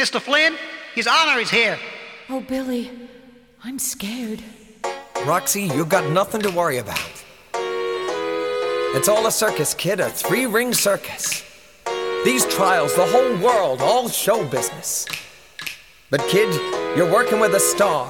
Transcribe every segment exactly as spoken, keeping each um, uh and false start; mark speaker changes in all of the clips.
Speaker 1: Mister Flynn, His Honor is here.
Speaker 2: Oh, Billy, I'm scared.
Speaker 3: Roxy, you got nothing to worry about. It's all a circus, kid, a three-ring circus. These trials, the whole world, all show business. But kid, you're working with a star.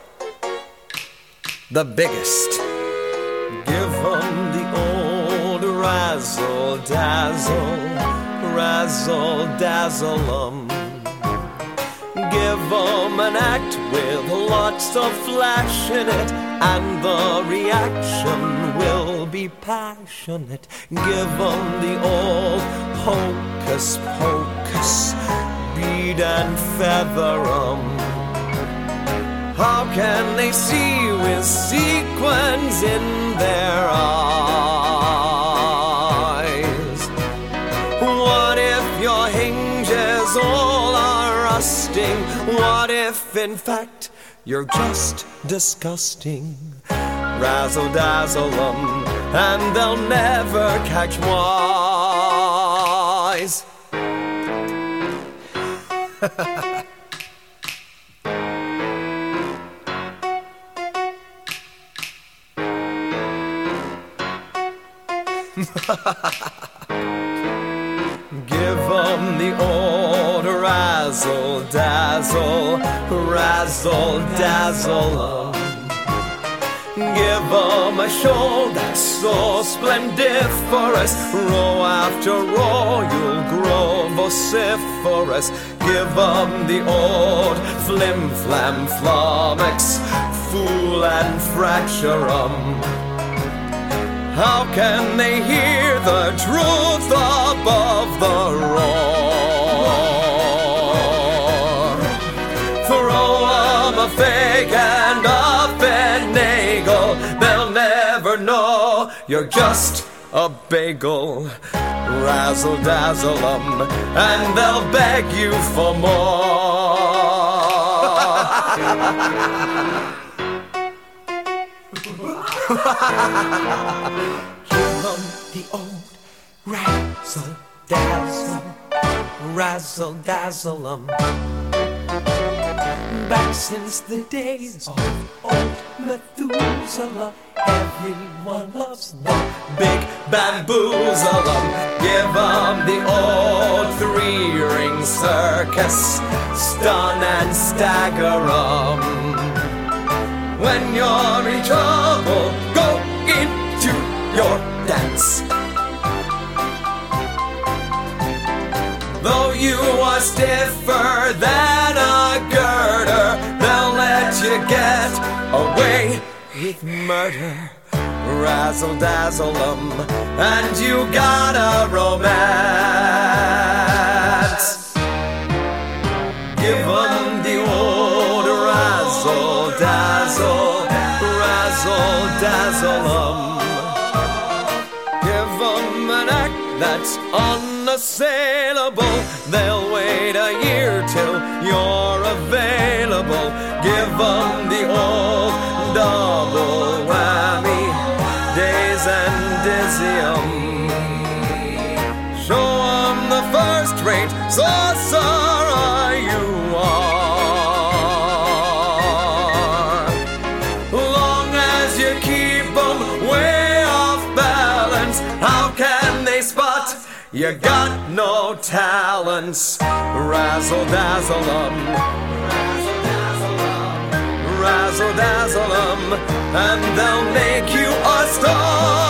Speaker 3: The biggest.
Speaker 4: Give 'em the old razzle-dazzle, razzle-dazzle-um. Give 'em an act with lots of flash in it, and the reaction will be passionate. Give 'em the old hocus pocus, bead and feather 'em. How can they see with sequins in their eyes? What if your hinges all are rusting? What if, in fact, you're just disgusting? Razzle-dazzle 'em, and they'll never catch wise. Give 'em the old razzle-dazzle, razzle-dazzle. Give 'em a show that's so splendiferous. Row after row you'll grow vociferous. Give 'em the old flim-flam-flummox, fool and fracture 'em. How can they hear the truth above the roar? Throw 'em a fake and a finagle, they'll never know you're just a bagel. Razzle-dazzle 'em, and they'll beg you for more. Give 'em the old razzle-dazzle, razzle-dazzle 'em. Back since the days of old Methuselah, everyone loves the big bamboozle. Give 'em the old three-ring circus, stun and stagger 'em. When you're in trouble, go into your dance. Though you are stiffer than a girder, they'll let you get away with murder. Razzle-dazzle 'em, and you got a romance. Give 'em the old razzle-dazzle, razzle-dazzle 'em. Give 'em an act that's unassailable. They'll wait a year till you're available. Give 'em the old double whammy, days and dizzy 'em. Show 'em the first-rate sorcerer you are. Long as you keep 'em way off balance, how can they spot you got no talents? Razzle-dazzle 'em, razzle-dazzle 'em, and they'll make you a star.